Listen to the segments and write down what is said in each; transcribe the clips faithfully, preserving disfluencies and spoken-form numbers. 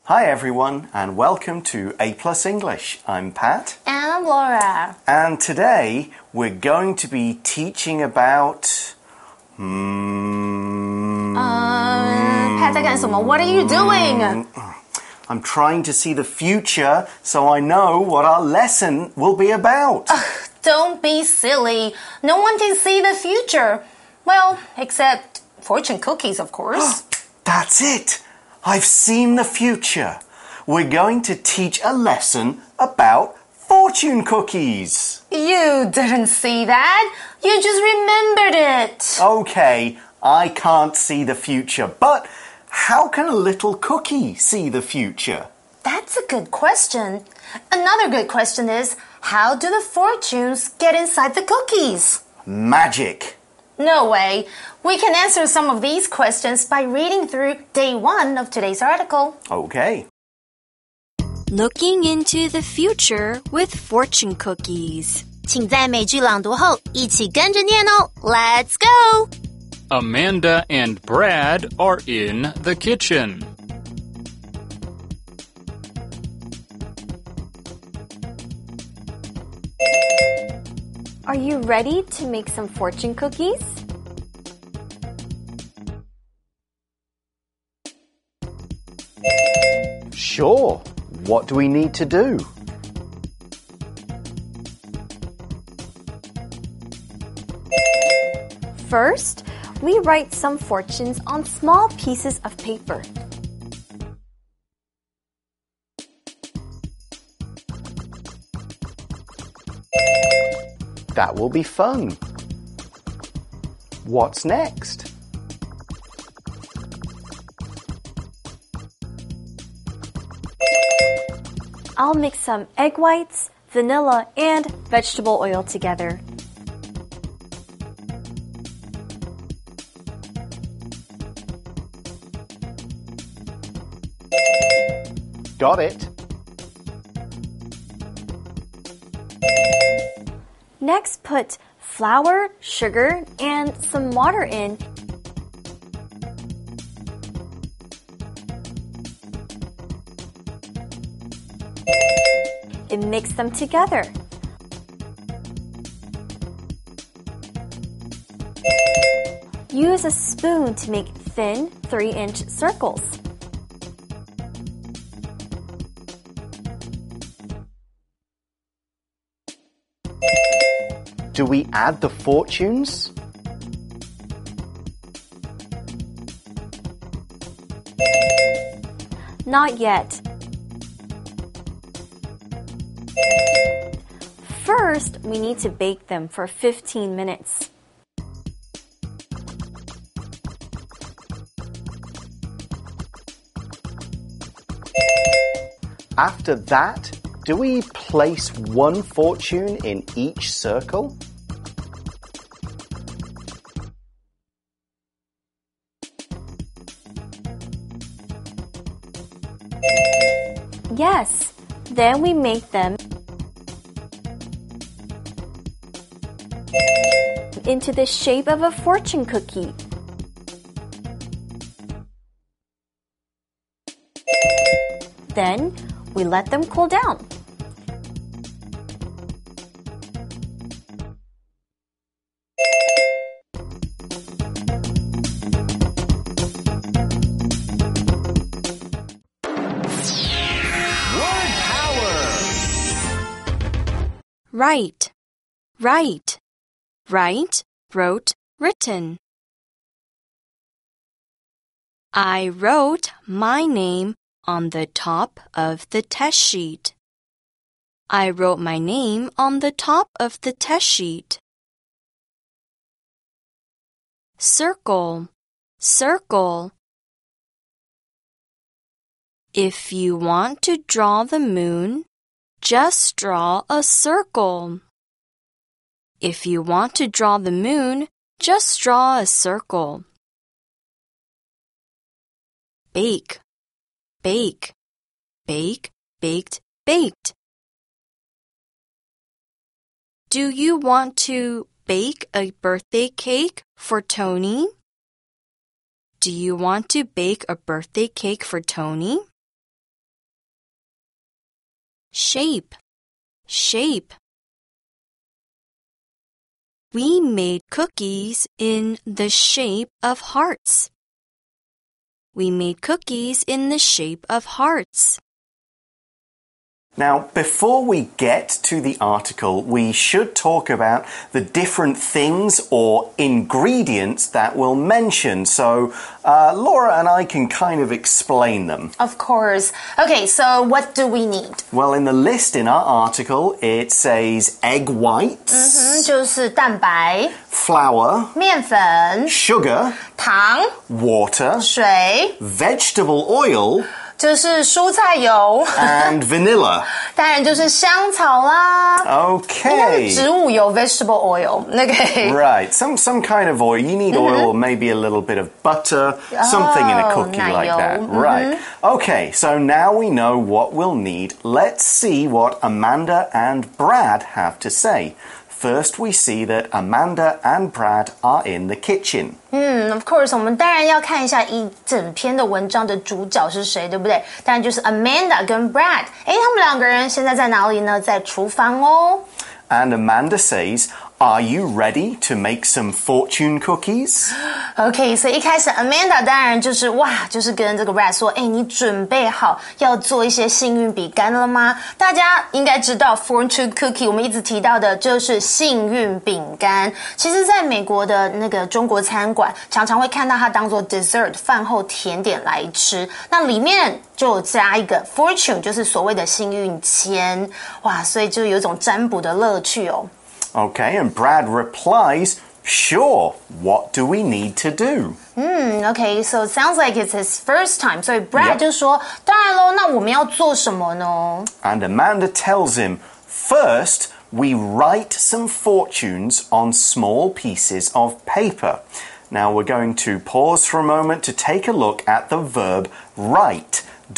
Hi everyone and welcome to A Plus English. I'm Pat. And I'm Laura. And today we're going to be teaching about... Hmm... Um, Pat 在干什么? What are you doing? I'm trying to see the future so I know what our lesson will be about. Ugh, don't be silly. No one can see the future. Well, except fortune cookies, of course. That's it. I've seen the future. We're going to teach a lesson about fortune cookies. You didn't see that. You just remembered it. Okay, I can't see the future, but how can a little cookie see the future? That's a good question. Another good question is, how do the fortunes get inside the cookies? Magic. No way. We can answer some of these questions by reading through day one of today's article. Okay. Looking into the future with fortune cookies. 请在美句朗读后一起跟着念哦 Let's go! Amanda and Brad are in the kitchen. Are you ready to make some fortune cookies? Sure. What do we need to do? First, we write some fortunes on small pieces of paper. That will be fun. What's next? I'll mix some egg whites, vanilla, and vegetable oil together. Got it. Next, put flour, sugar, and some water in. And mix them together. Use a spoon to make thin three-inch circles. Do we add the fortunes? Not yet. First, we need to bake them for fifteen minutes. After that, do we place one fortune in each circle? Yes, then we make them into the shape of a fortune cookie. Then we let them cool down. Write, write, write, wrote, written. I wrote my name on the top of the test sheet. I wrote my name on the top of the test sheet. Circle, circle. If you want to draw the moon, just draw a circle. If you want to draw the moon, just draw a circle. Bake, bake, bake, baked, baked. Do you want to bake a birthday cake for Tony? Do you want to bake a birthday cake for Tony? shape, shape. We made cookies in the shape of hearts. We made cookies in the shape of hearts. Now, before we get to the article, we should talk about the different things or ingredients that we'll mention. So, uh, Laura and I can kind of explain them. Of course. Okay, so what do we need? Well, in the list in our article, it says egg whites, 嗯，就是蛋白、 flour, 面粉、 sugar, 糖、 water, 水， vegetable oil, 就是蔬菜油， and vanilla. 当然就是香草啦。 Okay. 植物油 vegetable oil， 那个 Right, some some kind of oil. You need oil or maybe a little bit of butter, something in a cookie like that. Right. Okay, so now we know what we'll need. Let's see what Amanda and Brad have to say. First, we see that Amanda and Brad are in the kitchen. 嗯 ，of course， 我们当然要看一下一整篇的文章的主角是谁，对不对？当然就是 Amanda 跟 Brad。诶，他们两个人现在在哪里呢？在厨房哦。 And Amanda says, "Are you ready to make some fortune cookies?" OK， 所以一开始 Amanda 当然就是哇，就是跟这个 Brad 说，哎，你准备好要做一些幸运饼干了吗？大家应该知道 fortune cookie， 我们一直提到的就是幸运饼干。其实，在美国的那个中国餐馆，常常会看到它当做 dessert 饭后甜点来吃。那里面就有加一个 fortune， 就是所谓的幸运签。哇，所以就有一种占卜的乐趣哦。 Okay, and Brad replies, "Sure, what do we need to do?" 嗯 ，OK, so it sounds like it's his first time. 所以 Brad Yep. 就说，当然咯，那我们要做什么呢？ And Amanda tells him, "First, we write some fortunes on small pieces of paper." Now we're going to pause for a moment to take a look at the verb write,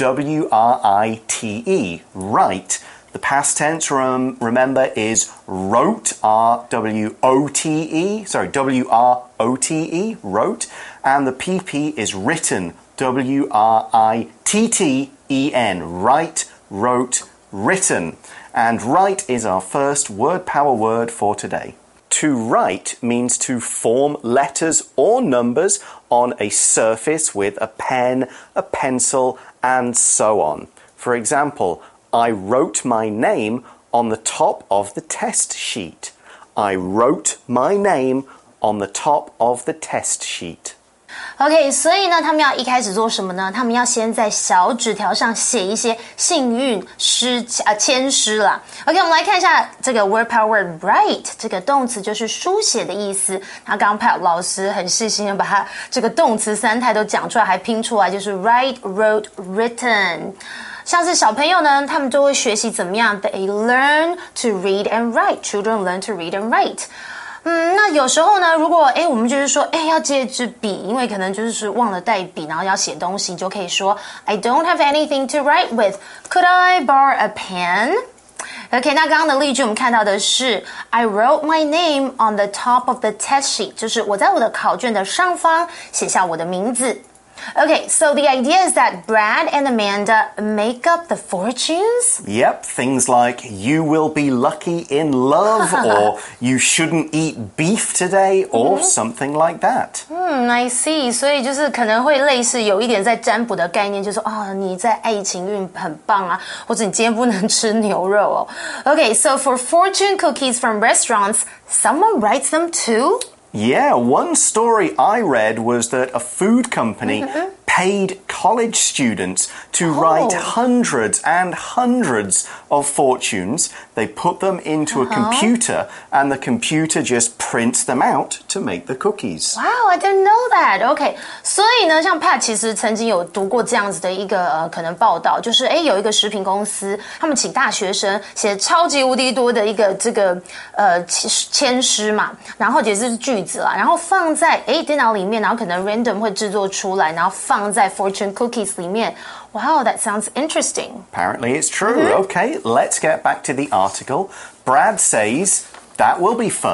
W R I T E, write. The past tense, rem remember, is wrote, R W O T E, sorry, W R O T E, wrote, and the P P is written, W R I T T E N, write, wrote, written. And write is our first word power word for today. To write means to form letters or numbers on a surface with a pen, a pencil, and so on. For example, I wrote my name on the top of the test sheet. I wrote my name on the top of the test sheet. OK， 所以呢，他们要一开始做什么呢？他们要先在小纸条上写一些幸运诗啊签诗啦。OK， 我们来看一下这个 word power word write 这个动词就是书写的意思。那刚刚 Pat 老师很细心的把它这个动词三态都讲出来，还拼出来，就是 write, wrote, written。像是小朋友呢，他们就会学习怎么样 They learn to read and write. Children learn to read and write. 嗯，那有时候呢，如果诶我们就是说诶要借支笔，因为可能就是忘了带笔，然后要写东西，你就可以说 I don't have anything to write with. Could I borrow a pen? OK， 那刚刚的例句我们看到的是 I wrote my name on the top of the test sheet， 就是我在我的考卷的上方写下我的名字。Okay, so the idea is that Brad and Amanda make up the fortunes? Yep, things like you will be lucky in love or you shouldn't eat beef today or something like that. 嗯 I see. 所以就是可能会类似有一点在占卜的概念，就是说哦你在爱情运很棒啊，或者你今天不能吃牛肉哦。Okay, so for fortune cookies from restaurants, someone writes them too? Yeah, one story I read was that a food company mm-hmm. paid college students to oh. write hundreds and hundreds of fortunes. They put them into uh-huh. a computer and the computer just prints them out to make the cookies. Wow, I didn't know that. Okay, 所以呢，像 Pat 其实曾经有读过这样子的一个呃可能报道，就是诶有一个食品公司，他们请大学生写超级无敌多的一个这个呃签诗嘛，然后也是句子啦，然后放在诶电脑里面，然后可能 random 会制作出来，然后放在 fortune cookies 里面。Wow, that sounds interesting. Apparently it's true. Mm-hmm. Okay, let's get back to the article. Brad says, that will be fun.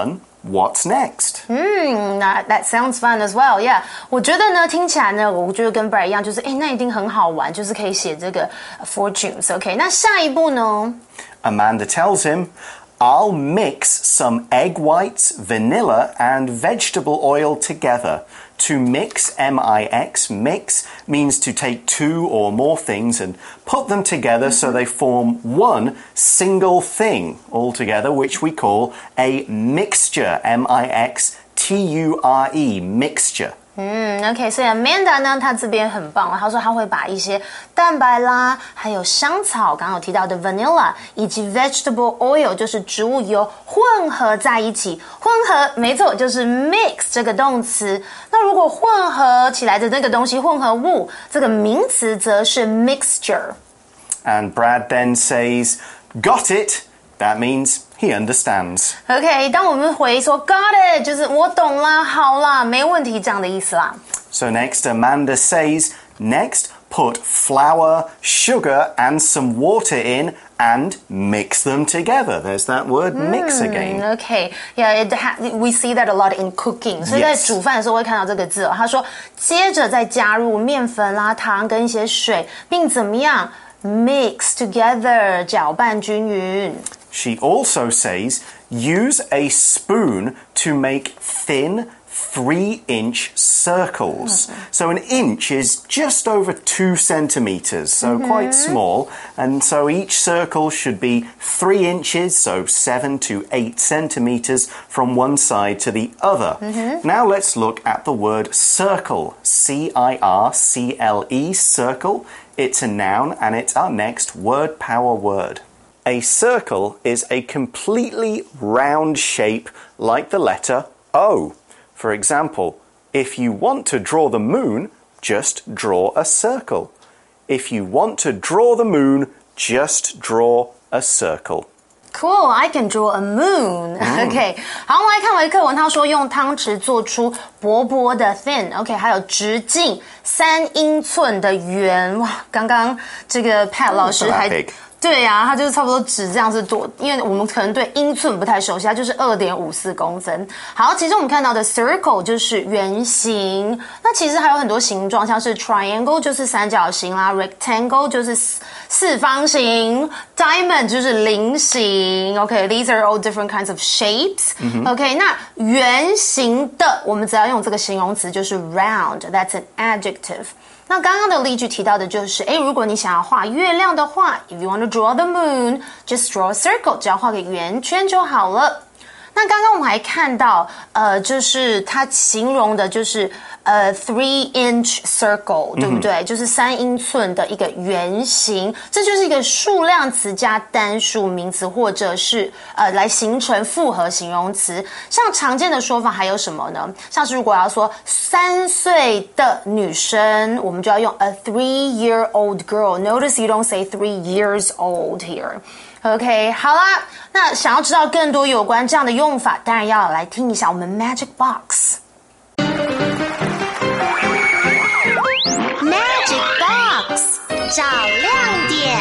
What's next? 嗯，那 that sounds fun as well. Yeah， 我觉得呢，听起来呢，我觉得跟 Brad 一样，就是哎，那一定很好玩，就是可以写这个 fortunes. OK， 那下一步呢 Amanda tells him, I'll mix some egg whites, vanilla, and vegetable oil together. To mix, M I X, mix, means to take two or more things and put them together so they form one single thing altogether, which we call a mixture, M I X T U R E, mixture. 嗯 ，OK， 所以 Amanda 呢，她这边很棒，她说她会把一些蛋白啦，还有香草，刚刚有提到的 vanilla， 以及 vegetable oil， 就是植物油混合在一起。混合，没错，就是 mix 这个动词。那如果混合起来的那个东西，混合物，这个名词则是 mixture。 And Brad then says, got it. That means he understands. OK， 当我们回说 got it， 就是我懂啦，好啦，没问题这样的意思啦。 So next, Amanda says, next, put flour, sugar, and some water in and mix them together. There's that word mix again. Okay, yeah, it ha we see that a lot in cooking. 所以在煮饭的时候会看到这个字哦。他说，接着再加入面粉啦、糖跟一些水，并怎么样 mix together， 搅拌均匀。 She also says, use a spoon to make thin, three-inch circles. Mm-hmm. So an inch is just over two centimeters, so mm-hmm. quite small. And so each circle should be three inches, so seven to eight centimeters from one side to the other. Mm-hmm. Now let's look at the word circle, C I R C L E, circle. It's a noun, and it's our next word power word. A circle is a completely round shape like the letter O. For example, if you want to draw the moon, just draw a circle. If you want to draw the moon, just draw a circle. Cool, I can draw a moon. OK， 好，我们来看回课文。他说用汤匙做出薄薄的 thin，OK， 还有直径三英寸的圆。哇，刚刚这个 Pat 老师还。对呀、啊，它就是差不多指这样子多，因为我们可能对英寸不太熟悉，它就是 二点五四公分。好，其实我们看到的 circle 就是圆形，那其实还有很多形状，像是 triangle 就是三角形啦 ，rectangle 就是四方形 ，diamond 就是菱形。OK，these、okay, are all different kinds of shapes、mm-hmm. OK， 那圆形的我们只要用这个形容词就是 round，that's an adjective。那刚刚的例句提到的就是，诶，如果你想要画月亮的话 ，if you want to draw the moon, just draw a circle， 只要画个圆圈就好了。那刚刚我们还看到，呃，就是它形容的就是呃 three inch circle， 对不对？嗯、就是三英寸的一个圆形，这就是一个数量词加单数名词，或者是呃来形成复合形容词。像常见的说法还有什么呢？像是如果要说三岁的女生，我们就要用 a three-year-old girl。Notice you don't say three years old here。OK， 好啦，那想要知道更多有关这样的用法，当然要来听一下我们 Magic Box。Magic Box 找亮点。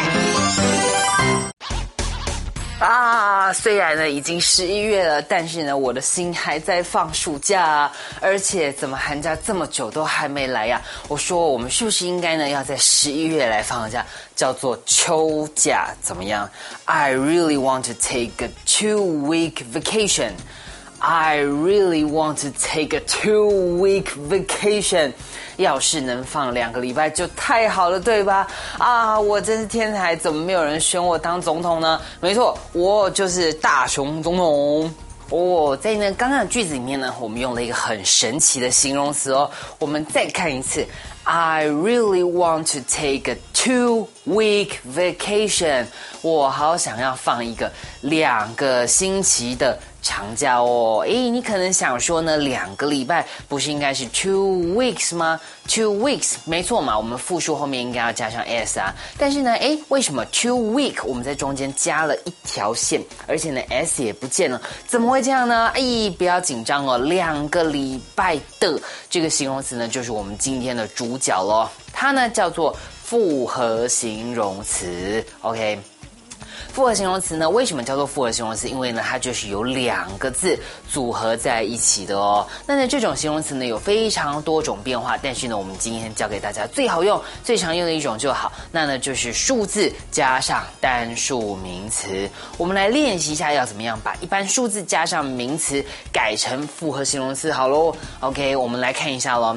啊，虽然呢已经十一月了，但是呢我的心还在放暑假啊，而且怎么寒假这么久都还没来呀、啊？我说我们是不是应该呢要在十一月来放假，叫做秋假，怎么样 ？I really want to take a two-week vacation. I really want to take a two-week vacation. 要是能放两个礼拜就太好了，对吧？啊，我真是天才，怎么没有人选我当总统呢？没错，我就是大熊总统。哦，在呢刚刚的句子里面呢，我们用了一个很神奇的形容词哦。我们再看一次 ，I really want to take a two-week vacation. 我好想要放一个两个星期的长假哦。诶，你可能想说呢，两个礼拜不是应该是 two weeks 吗 ？two weeks 没错嘛，我们复数后面应该要加上 s 啊。但是呢，诶，为什么 two week 我们在中间加了一条线，而且呢 s 也不见了？怎么会这样呢？诶，不要紧张哦，两个礼拜的这个形容词呢，就是我们今天的主角咯。它呢叫做复合形容词 ，OK。 复合形容词呢，为什么叫做复合形容词？因为呢，它就是有两个字组合在一起的哦。那呢，这种形容词呢有非常多种变化，但是呢，我们今天教给大家最好用、最常用的一种就好，那呢就是数字加上单数名词。我们来练习一下要怎么样把一般数字加上名词改成复合形容词好咯。 OK， 我们来看一下咯。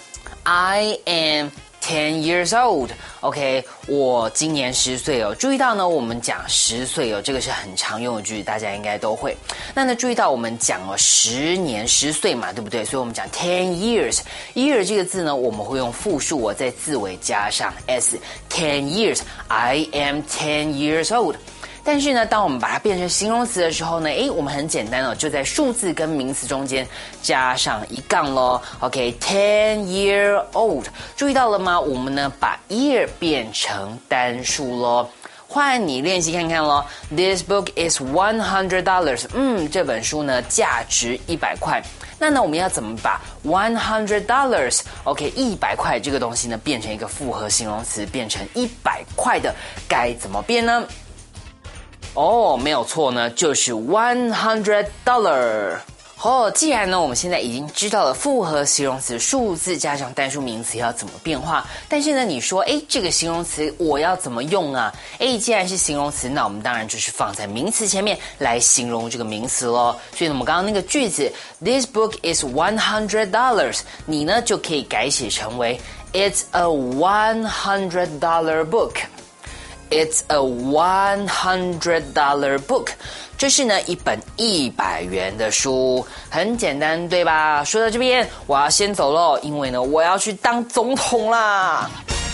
I am ten years old. OK， 我今年十岁哦。注意到呢，我们讲十岁哦，这个是很常用的句子，大家应该都会。那呢，注意到我们讲哦，十年十岁嘛，对不对？所以我们讲 ten years。year 这个字呢，我们会用复数哦，在字尾加上 s。ten years. I am ten years old。但是呢，当我们把它变成形容词的时候呢，诶，我们很简单哦，就在数字跟名词中间加上一杠咯。OK， ten year old， 注意到了吗？我们呢把 year 变成单数咯。换你练习看看咯。This book is one hundred dollars。嗯，这本书呢价值一百块。那呢，我们要怎么把 one hundred dollars OK 一百块这个东西呢变成一个复合形容词，变成一百块的，该怎么变呢？哦，没有错呢，就是 one hundred dollars。哦，既然呢我们现在已经知道了复合形容词数字加上单数名词要怎么变化，但是呢你说诶这个形容词我要怎么用啊？诶既然是形容词，那我们当然就是放在名词前面来形容这个名词咯。所以呢我们刚刚那个句子 This book is one hundred dollars， 你呢就可以改写成为 It's a one hundred dollar book。It's a one hundred dollar book。 这是呢一本一百元的书，很简单对吧？说到这边我要先走咯，因为呢我要去当总统啦。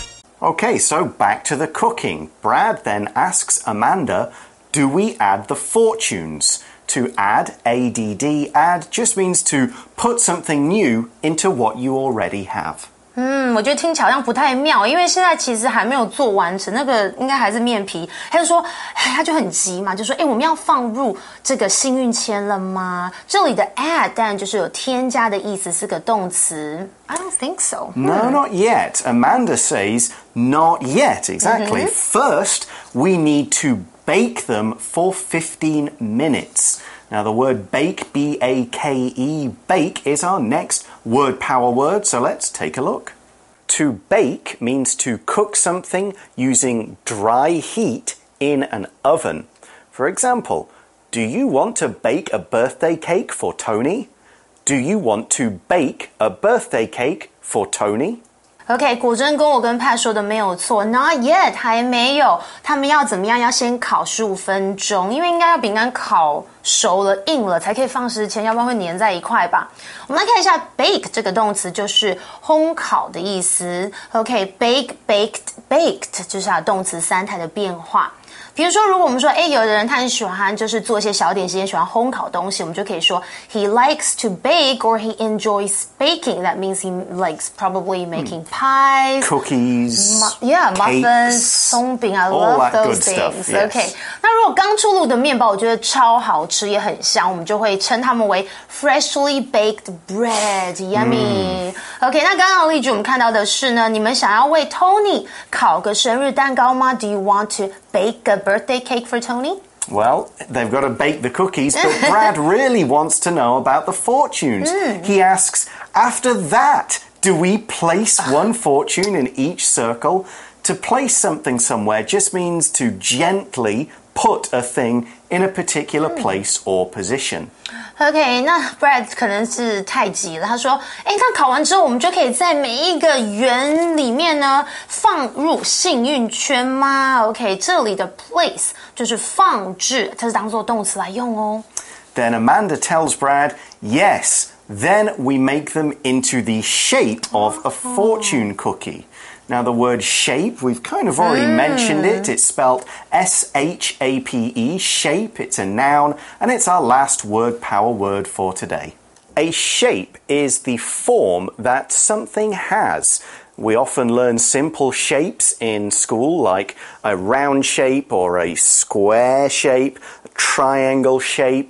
Okay, so back to the cooking. Brad then asks Amanda, do we add the fortunes? To add, A D D, add just means to put something new into what you already have. 嗯，我觉得听起来好像不太妙，因为现在其实还没有做完成，那个应该还是面皮。他就说，哎，他就很急嘛，就说，哎，我们要放入这个幸运签了吗？这里的 add 当然就是有添加的意思，是个动词。I don't think so. No, not yet. Amanda says, not yet, exactly. Mm-hmm. First, we need to bake them for fifteen minutes. Now, the word bake, B A K E, bake is our next word power word, so let's take a look. To bake means to cook something using dry heat in an oven. For example, do you want to bake a birthday cake for Tony? Do you want to bake a birthday cake for Tony? OK， 果真跟我跟Pat说的没有错 ，Not yet， 还没有。他们要怎么样？要先烤十五分钟，因为应该要饼干烤熟了、硬了才可以放时间，要不然会粘在一块吧。我们来看一下 bake 这个动词，就是烘烤的意思。OK，bake、baked、baked 就是它的动词三态的变化。比如说，如果我们说，哎，有的人他很喜欢就是做一些小点心，也喜欢烘烤东西，我们就可以说 he likes to bake or he enjoys baking. That means he likes probably making pies, cookies, yeah, muffins, cakes, 松饼 I all love that those good stuff, things. yes. OK， 那如果刚出炉的面包，我觉得超好吃，也很香，我们就会称它们为 freshly baked bread. Yummy. OK， 那刚刚的例句我们看到的是呢，你们想要为 Tony 烤个生日蛋糕吗 ？Do you want to bake a birthday cake for Tony? Well, they've got to bake the cookies, but Brad really wants to know about the fortunes. Mm. He asks, after that, do we place one fortune in each circle? To place something somewhere just means to gently put a thing in a particular place or position. OK， 那 Brad 可能是太急了。他说：“哎，那烤完之后，我们就可以在每一个圆里面呢放入幸运圈吗 ？OK， 这里的 place 就是放置，它是当做动词来用哦。” Then Amanda tells Brad, yes, then we make them into the shape of a fortune cookie. Now, the word shape, we've kind of already mm. mentioned it. It's spelled S H A P E, shape. It's a noun, and it's our last word power word for today. A shape is the form that something has. We often learn simple shapes in school, like a round shape or a square shape, a triangle shape,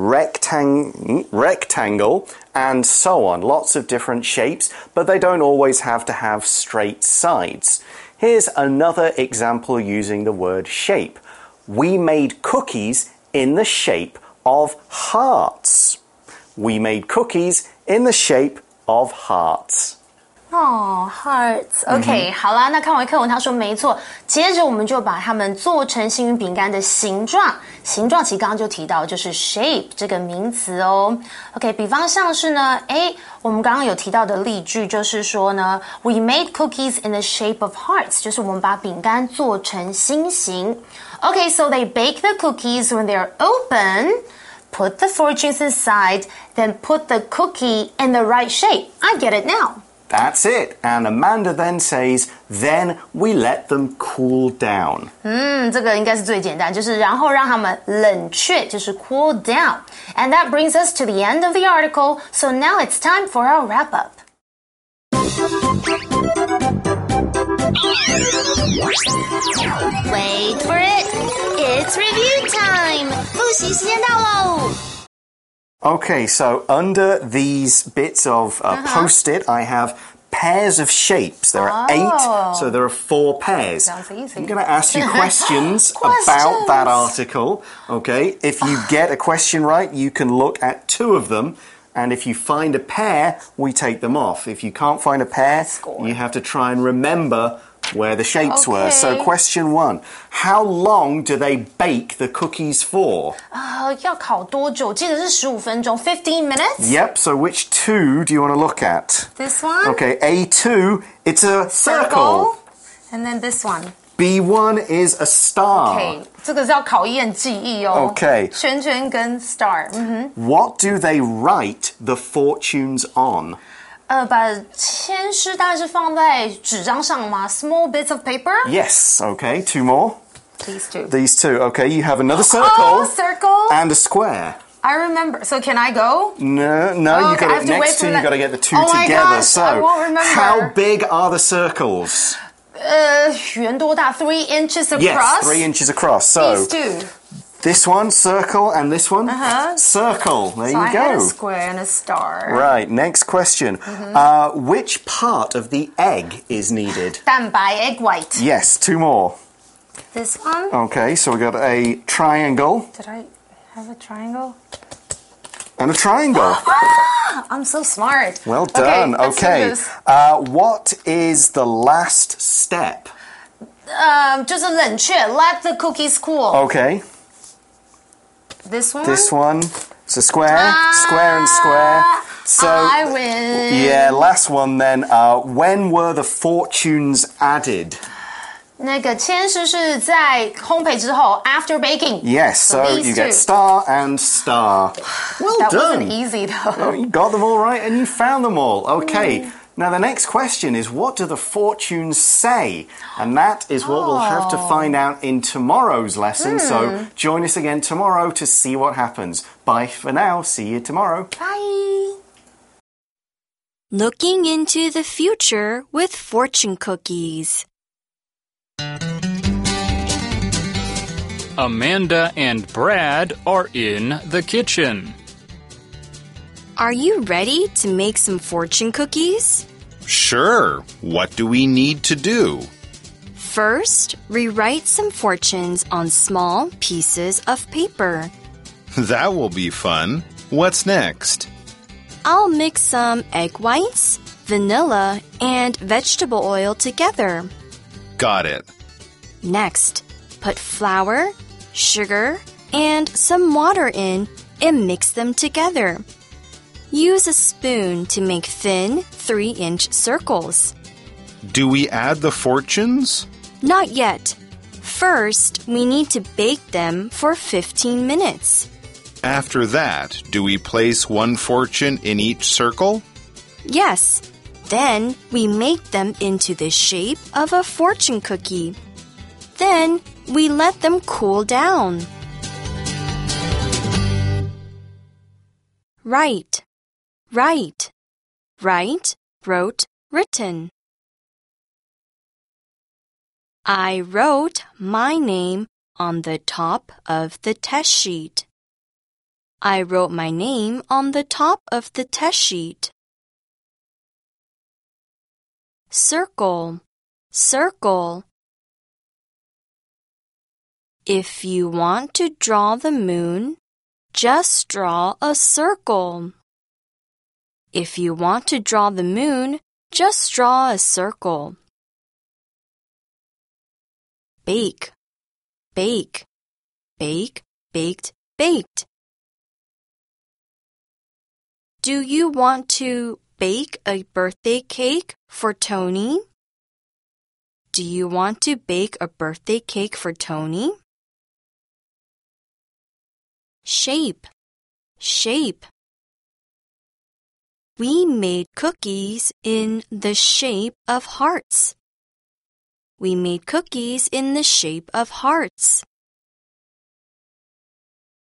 rectang- rectangle, and so on. Lots of different shapes, but they don't always have to have straight sides. Here's another example using the word shape. we made cookies in the shape of hearts. We made cookies in the shape of hearts. 哦、oh, hearts. OK，、嗯、好啦，那看完课文，他说没错。接着我们就把它们做成幸运饼干的形状。形状其实刚刚就提到，就是 shape 这个名词哦。OK， 比方像是呢，哎，我们刚刚有提到的例句就是说呢 ，We made cookies in the shape of hearts， 就是我们把饼干做成心形。OK， so they bake the cookies when they're open.Put the fortunes inside, then put the cookie in the right shape. I get it now. That's it. And Amanda then says, then we let them cool down. 嗯，这个应该是最简单，就是然后让他们冷却，就是 cool down. And that brings us to the end of the article. So now it's time for our wrap up. Wait for it. It's review time. 复习时间到喽。 Okay, so under these bits of uh, uh-huh. post-it, I have pairs of shapes. There are oh. eight, so there are four pairs. Sounds easy. I'm going to ask you questions, questions about that article. Okay, if you get a question right, you can look at two of them. And if you find a pair, we take them off. If you can't find a pair, you have to try and remember where the shapes okay. were. So question one, how long do they bake the cookies for? 啊、uh, 要烤多久？记得是十五分钟 fifteen minutes? Yep, so which two do you want to look at? This one? Okay, A two, it's a circle. circle. And then this one. B one is a star. Okay, 这个是要考验记忆哦。 Okay. 圈圈跟 star. 嗯哼。 What do they write the fortunes on? 呃，把签诗当然是放在纸张上吗 ？Small bits of paper. Yes. Okay. Two more. These two. These two. Okay. You have another circle. Oh, circle. And a square. I remember. So can I go? No, no. Oh, you got okay, it next to. You got to get the two oh together. My gosh, so, I won't remember. how big are the circles? 呃，圆多大 ？Three inches across. Yes, three inches across. So these two. This one, circle, and this one, uh-huh. circle. There so you I go. Had a square and a star. Right, next question. Mm-hmm. Uh, which part of the egg is needed? 蛋白 egg white. Yes, two more. This one. Okay, so we got a triangle. Did I have a triangle? And a triangle. Ah, I'm so smart. Well done. Okay. Okay. Uh, what is the last step? Um, 就是冷却 let the cookies cool. Okay. This one? This one. It's a square. Ah, square and square. So, I win. Yeah, last one then. Uh, when were the fortunes added? 那个签诗是在烘焙之后 after baking. Yes, so, so you two. get star and star. Well that done. That wasn't easy though. No, you got them all right and you found them all. Okay. Mm. Now the next question is, what do the fortunes say? And that is what oh. we'll have to find out in tomorrow's lesson. Mm. So join us again tomorrow to see what happens. Bye for now. See you tomorrow. Bye. Looking into the future with fortune cookies. Amanda and Brad are in the kitchen. Are you ready to make some fortune cookies? Sure. What do we need to do? First, rewrite some fortunes on small pieces of paper. That will be fun. What's next? I'll mix some egg whites, vanilla, and vegetable oil together. Got it. Next, put flour, sugar, and some water in and mix them together. Use a spoon to make thin three-inch circles. Do we add the fortunes? Not yet. First, we need to bake them for fifteen minutes. After that, do we place one fortune in each circle? Yes. Then, we make them into the shape of a fortune cookie. Then, we let them cool down. Write. Write. Write, wrote, written. I wrote my name on the top of the test sheet. I wrote my name on the top of the test sheet. Circle, circle. If you want to draw the moon, just draw a circle. If you want to draw the moon, just draw a circle. Bake, bake, bake, baked, baked. Do you want to bake a birthday cake for Tony? Do you want to bake a birthday cake for Tony? Shape, shape. We made cookies in the shape of hearts. We made cookies in the shape of hearts.